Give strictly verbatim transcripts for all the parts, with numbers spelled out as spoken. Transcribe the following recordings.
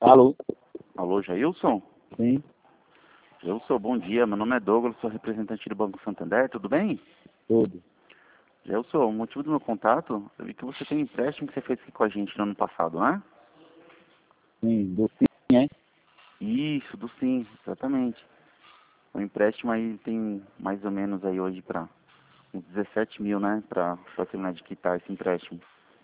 Alô? Alô, Jailson? Sim, Jailson, bom dia. Meu nome é Douglas, sou representante do Banco Santander, tudo bem? tudo. Jailson, o motivo do meu contato, eu vi que você tem um empréstimo que você fez aqui com a gente no ano passado, né? Sim, do sim, hein? Isso, do Sim, exatamente. O empréstimo aí tem mais ou menos aí hoje para uns dezessete mil, né? Para terminar de quitar esse empréstimo.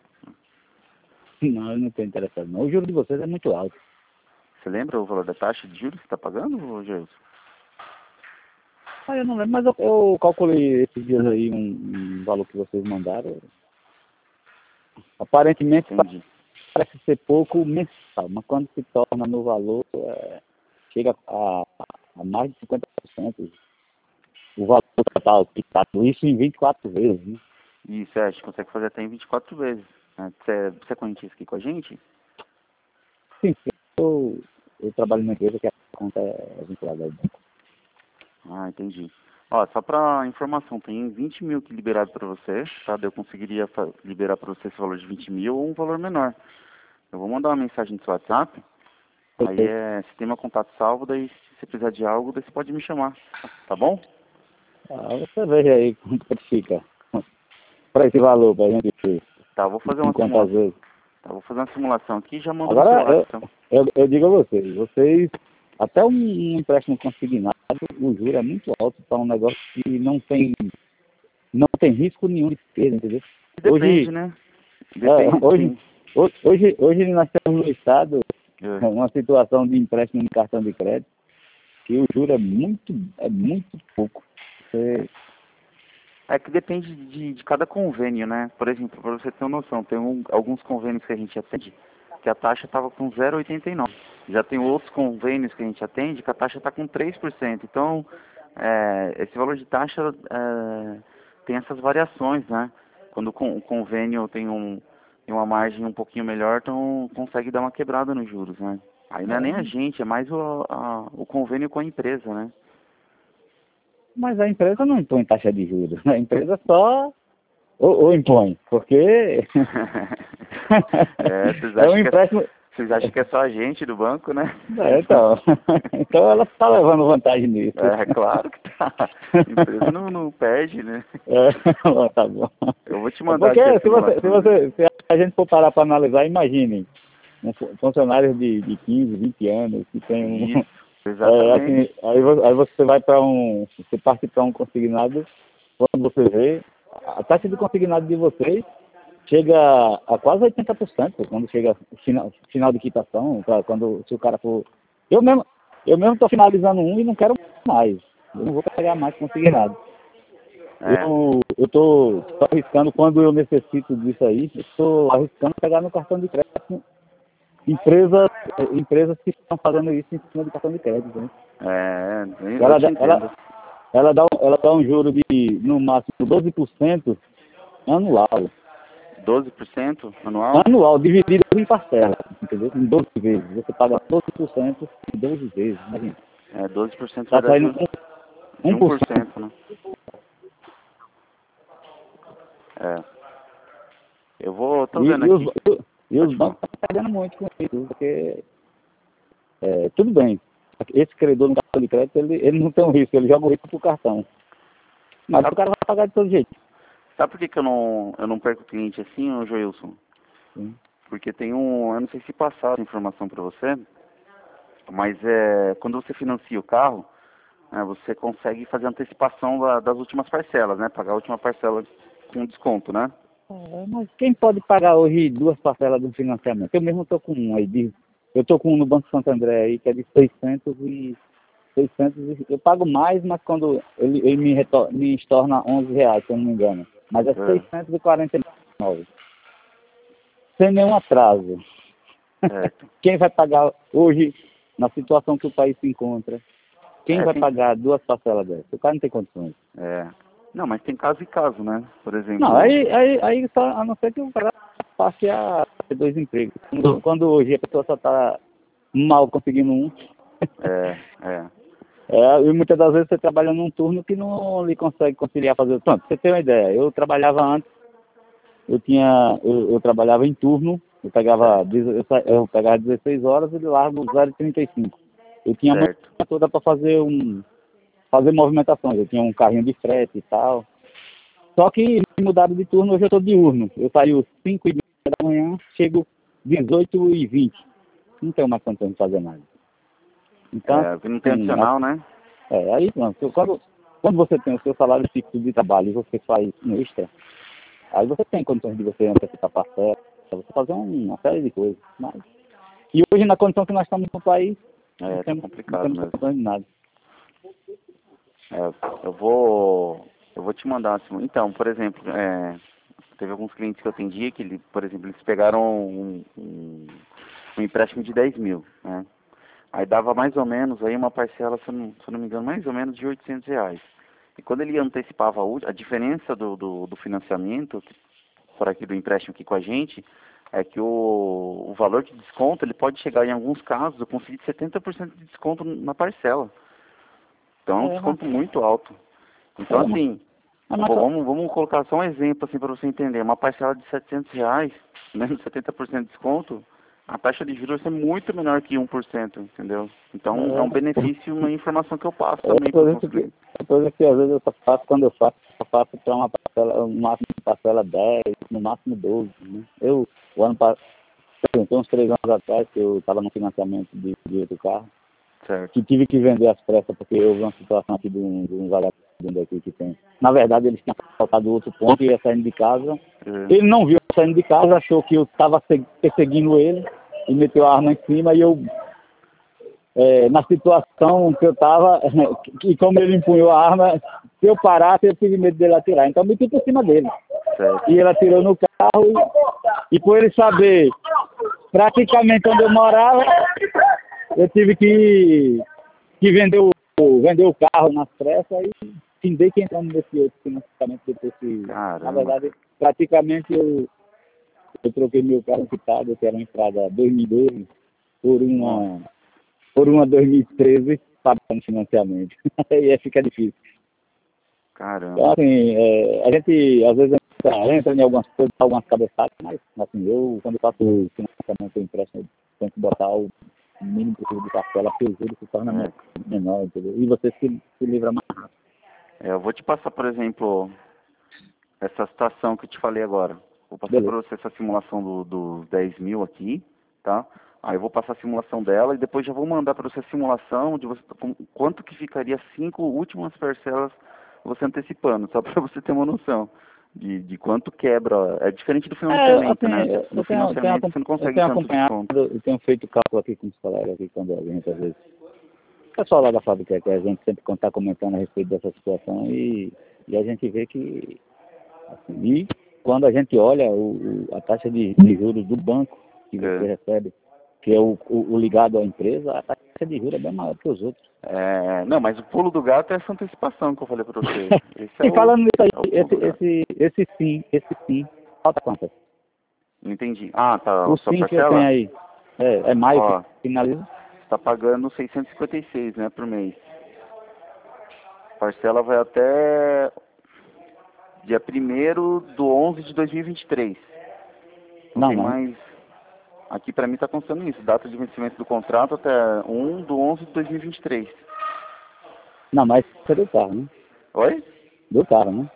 Não, eu não estou interessado não. O juro de vocês é muito alto. Você lembra o valor da taxa de juros que você está pagando, Jailson? Ah, eu não lembro, mas eu, eu calculei esses dias aí um, um valor que vocês mandaram. Aparentemente Entendi. parece ser pouco mensal, mas quando se torna no valor, é, chega a, a mais de cinquenta por cento o valor total quitado. Isso em vinte e quatro vezes, né? Isso, é, a gente consegue fazer até em vinte e quatro vezes. Né? Você, você é correntista aqui com a gente? Sim, sim. Eu, eu trabalho numa empresa que a conta é vinculada ao banco. Ah, entendi. Ó, só para informação, tem vinte mil que liberado para você, tá? Eu conseguiria fa- liberar para você esse valor de vinte mil ou um valor menor. Eu vou mandar uma mensagem no seu WhatsApp, aí Ok. é, você tem meu contato salvo, daí se você precisar de algo, daí você pode me chamar, tá bom? Ah, você veja aí quanto que fica para esse valor, para a gente ver Tá, eu vou fazer em uma quantas simulação. vezes. Tá, vou fazer uma simulação aqui e já mando no seu Agora, WhatsApp, eu, então. eu, eu digo a vocês, vocês, até um empréstimo consignado, o juro é muito alto para um negócio que não tem, não tem risco nenhum de perda, entendeu? Depende, Hoje, né? é, Depende, hoje, sim. ho- hoje, hoje nós temos no Estado É. uma situação de empréstimo de cartão de crédito que o juro é muito, é muito pouco. Você, É que depende de, de cada convênio, né? Por exemplo, para você ter uma noção, tem um- alguns convênios que a gente atende que a taxa estava com zero vírgula oitenta e nove. Já tem outros convênios que a gente atende que a taxa está com três por cento. Então, é, esse valor de taxa é, tem essas variações, né? Quando o con- o convênio tem, um, tem uma margem um pouquinho melhor, então consegue dar uma quebrada nos juros, né? Aí não é nem a é, gente, é mais o, a- o convênio com a empresa, né? mas a empresa não impõe taxa de juros, a empresa só ou, ou impõe, porque É, vocês é um acham que é, empréstimo. vocês acham que é só a gente do banco, né? É, então, então ela está levando vantagem nisso. É, claro que tá. A empresa não, não perde, né? É, bom, tá bom. Eu vou te É mandar porque aqui a se você, se simulação, né? você, se a gente for parar para analisar, imagine um fu- funcionário de, de quinze, vinte anos que tem um, Isso, é, assim, exatamente. aí, vo- aí você vai para um, você parte para um consignado, quando você vê, a taxa de consignado de vocês chega a quase oitenta por cento quando chega o final, final de quitação, pra quando, se o cara for... Eu mesmo eu mesmo estou finalizando um e não quero mais. Eu não vou pegar mais consignado. É, Eu estou arriscando, quando eu necessito disso aí, eu estou arriscando pegar no cartão de crédito empresas, empresas que estão fazendo isso em cima do cartão de crédito. Né? é, eu Ela, te dá- ela, entendo. ela, dá, um- ela dá um juro de, no máximo, doze por cento anual. doze por cento anual? Anual, dividido em parcelas, entendeu? Em doze vezes. Você paga doze por cento em doze vezes, imagina. É, doze por cento vai Está dar saindo juros um, de um um por por cento. cento né? É. Eu vou, tô E, vendo e, os, aqui. e os Pode falar. bancos estão perdendo muito com isso, porque, é, tudo bem, esse credor no cartão de crédito, ele, ele não tem um risco, ele joga o risco pro cartão. Mas o Sabe, cara vai pagar de todo jeito. sabe por que, que eu não, eu não perco cliente assim, ô Joilson? Sim. Porque tem um, eu não sei se passar essa informação para você, mas é, quando você financia o carro, né, você consegue fazer antecipação da- das últimas parcelas, né? Pagar a última parcela com desconto, né? É, mas quem pode pagar hoje duas parcelas de um financiamento? Eu mesmo estou com um aí, de, eu estou com um no Banco Santander aí, que é de seiscentos e seiscentos e, eu pago mais, mas quando ele, ele me, retor, me estorna onze reais, se eu não me engano. Mas é seiscentos e quarenta e nove. Sem nenhum atraso. É, certo. Quem vai pagar hoje, na situação que o país se encontra, quem É, vai tem, pagar duas parcelas dessas? O cara não tem condições. é, não, mas tem caso e caso, né? Por Não, exemplo, aí, aí, aí só, a não ser que o cara passe a ter dois empregos. Quando, quando hoje a pessoa só está mal conseguindo um, é, é, é, e muitas das vezes você trabalha num turno que não lhe consegue conciliar fazer. Pronto, pra você ter uma ideia, eu trabalhava antes, eu tinha, eu, eu trabalhava em turno, Eu pegava, dez- eu, sa- eu pegava dezesseis horas e largo zero vírgula trinta e cinco. Eu tinha a manhã Certo. toda para fazer um fazer movimentações. Eu tinha um carrinho de frete e tal. Só que me mudaram de turno, hoje eu estou diurno. Eu saio cinco e meia da manhã, chego dezoito e vinte. Não tenho mais condição de fazer nada. Então, É, porque não tem assim, adicional, né? é, aí pronto. Quando, quando você tem o seu salário fixo de trabalho e você faz um extra, aí você tem condições de você antecipar parcela, você fazer um- uma série de coisas. Mas, e hoje, na condição que nós estamos no país, não É, tá temos, não complicado temos mesmo. condições de nada. É, eu vou, eu vou te mandar, assim, então, por exemplo, é, teve alguns clientes que eu atendi que, ele, por exemplo, eles pegaram um, um, um empréstimo de dez mil, né? Aí dava mais ou menos aí uma parcela, se eu não, se eu não me engano, mais ou menos de oitocentos reais. E quando ele antecipava a, ult- a diferença do, do, do financiamento, por aqui do empréstimo aqui com a gente, é que o, o valor de desconto, ele pode chegar em alguns casos, eu consegui setenta por cento de desconto na parcela. Então é um É, mas, desconto muito alto. Então, é, mas, assim, é, mas, pô, vamos, vamos colocar só um exemplo assim para você entender. Uma parcela de setecentos reais, menos setenta por cento de desconto, a taxa de juros vai ser muito menor que um por cento, entendeu? Então é um é, benefício, uma informação que eu passo é também para os coisa meus que, clientes. é coisa que às vezes eu só faço, quando eu faço, eu faço para uma parcela, no máximo parcela dez, no máximo doze. Né? Eu, o ano passado, tem uns três anos atrás, que eu estava no financiamento de, de outro carro, Certo. que tive que vender às pressas, porque houve uma situação aqui de um, de um vagabundo aqui que tem. Na verdade, eles tinham faltado outro ponto e ia saindo de casa. É. Ele não viu eu saindo de casa, achou que eu estava perseguindo ele e meteu a arma em cima e eu, é, na situação que eu estava, e como ele empunhou a arma, se eu parasse, eu tive medo dele atirar. Então, eu meti por cima dele. Certo. E ele atirou no carro e, e por ele saber praticamente onde eu morava, eu tive que, que vender, o, vender o carro nas pressas e findei que entramos nesse outro financiamento depois que, na Caramba. verdade, praticamente eu, eu troquei meu carro quitado, que era uma Estrada dois mil e doze, por Nossa. uma, por uma dois mil e treze, pagando financiamento. Aí é, fica difícil. Caramba. Então, assim, é, a gente às vezes entra, entra em algumas coisas, algumas cabeçadas, mas assim, eu, quando eu faço o financiamento, eu empresto, eu tenho que botar o mínimo possível de parcela, porque o juros se torna É. menor, entendeu? E você se, se livra mais rápido. É, eu vou te passar, por exemplo, essa situação que eu te falei agora. Vou passar Beleza. para você essa simulação do- dos dez mil aqui, tá? Aí eu vou passar a simulação dela e depois já vou mandar para você a simulação de você, com- quanto que ficaria cinco últimas parcelas você antecipando, só para você ter uma noção de, de quanto quebra. É diferente do É, financiamento, assim, né? eu, No eu tenho, tenho, financiamento acom- você não eu consegue tenho tanto acompanhado, desconto. eu tenho feito cálculo aqui com os colegas aqui quando a gente, às vezes, o pessoal lá da fábrica, que a gente sempre está comentando a respeito dessa situação e, e a gente vê que, assim, e quando a gente olha o, o- a taxa de, de juros do banco que você É. recebe, que é o, o, o ligado à empresa, a taxa de juros é bem maior que os outros. É, não, mas o pulo do gato é essa antecipação que eu falei para você. Esse é E o, falando nisso aí, é o pulo esse, do gato. esse, esse sim, esse sim, falta quantas? Não entendi. Ah, tá. O A sua sim que eu tenho parcela? aí, é, é maio que Ó, finaliza? está pagando seiscentos e cinquenta e seis, né, por mês. Parcela vai até dia primeiro do onze de dois mil e vinte e três. Não Não, tem não. mais. Aqui pra mim tá constando isso. Data de vencimento do contrato até um do onze de dois mil e vinte e três. Não, mas isso é do carro, né? Oi? Do carro, né?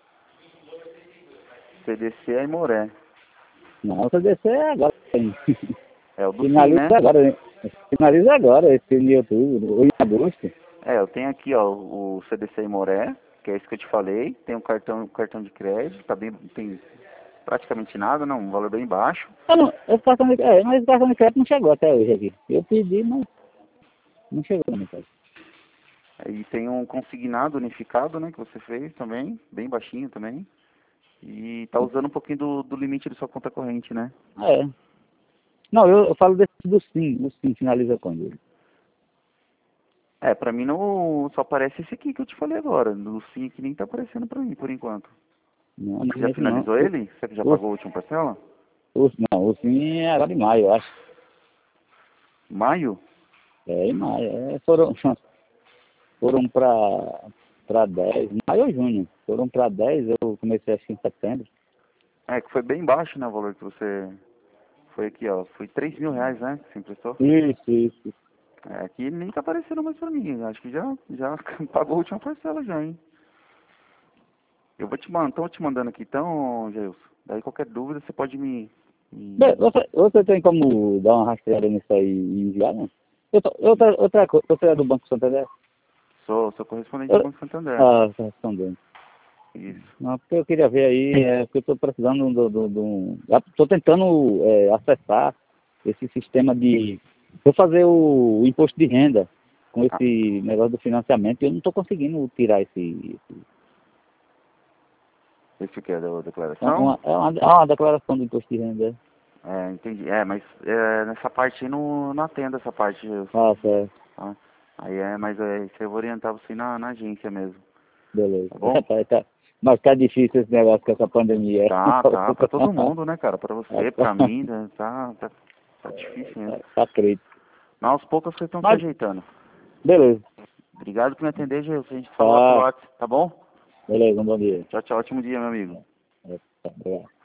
C D C é Aimoré. Não, o C D C é agora. É o do Sim, Finaliza né? agora, né? Finaliza agora, esse em outubro, ou em agosto. É, eu tenho aqui, ó, o C D C Aimoré, que é isso que eu te falei. Tem um cartão, cartão de crédito, tá bem, tem praticamente nada, não, um valor bem baixo. Ah, não, esse cartão de, é, mas esse cartão de crédito não chegou até hoje aqui. Eu pedi, mas não chegou na minha casa. E tem um consignado unificado, né, que você fez também, bem baixinho também. E tá usando um pouquinho do, do limite da sua conta corrente, né? É. Não, eu, eu falo desse do sim, o sim finaliza quando? É, pra mim não só aparece esse aqui que eu te falei agora. No sim que nem tá aparecendo pra mim, por enquanto. Não, Você já não, esse não. finalizou ele? Você já O, pagou a última parcela? o, o, não, o sim é agora em maio, eu acho. Maio? É, em maio. É, foram foram para para dez, maio ou junho. Foram para dez, eu comecei acho que em setembro. É, que foi bem baixo, né, o valor que você Foi aqui, ó. Foi três mil reais, né? Que você emprestou? Isso, isso. É, aqui nem tá aparecendo mais pra mim. Acho que já, já pagou a última parcela já, hein? Eu vou te mandar, tô te mandando aqui então, Geilson. Daí qualquer dúvida você pode me... me... Bem, Você, você tem como dar uma rastreada nisso aí e enviar, não? Eu tô- Outra, outra coisa, você é do Banco Santander? Sou, sou correspondente do Eu- Banco Santander. Ah, tá respondendo. Isso. Não, porque eu queria ver aí, é, porque eu estou precisando do, do, do estou tentando é, acessar esse sistema de, vou fazer o, o imposto de renda com Ah, esse negócio do financiamento e eu não estou conseguindo tirar esse, esse esse que é da é declaração? uma, é uma, é uma declaração do imposto de renda. É, entendi. É, mas é, nessa parte aí não, não atendo essa parte, Geilson. Ah, certo, Tá? Aí é, mas é, isso eu vou orientar você na, na agência mesmo. beleza. Tá bom? Tá, tá. Mas tá difícil esse negócio com essa pandemia. Tá, tá, pra todo mundo, né, cara? Pra você, Tá, pra mim, né? tá, tá, tá difícil mesmo. tá crítico. Mas aos poucos vocês estão se Mas, ajeitando. beleza. Obrigado por me atender, Geilson. A gente fala lá pelo Tá, WhatsApp, tá bom? beleza, um bom dia. Tchau, tchau. Ótimo dia, meu amigo. É, tá, obrigado.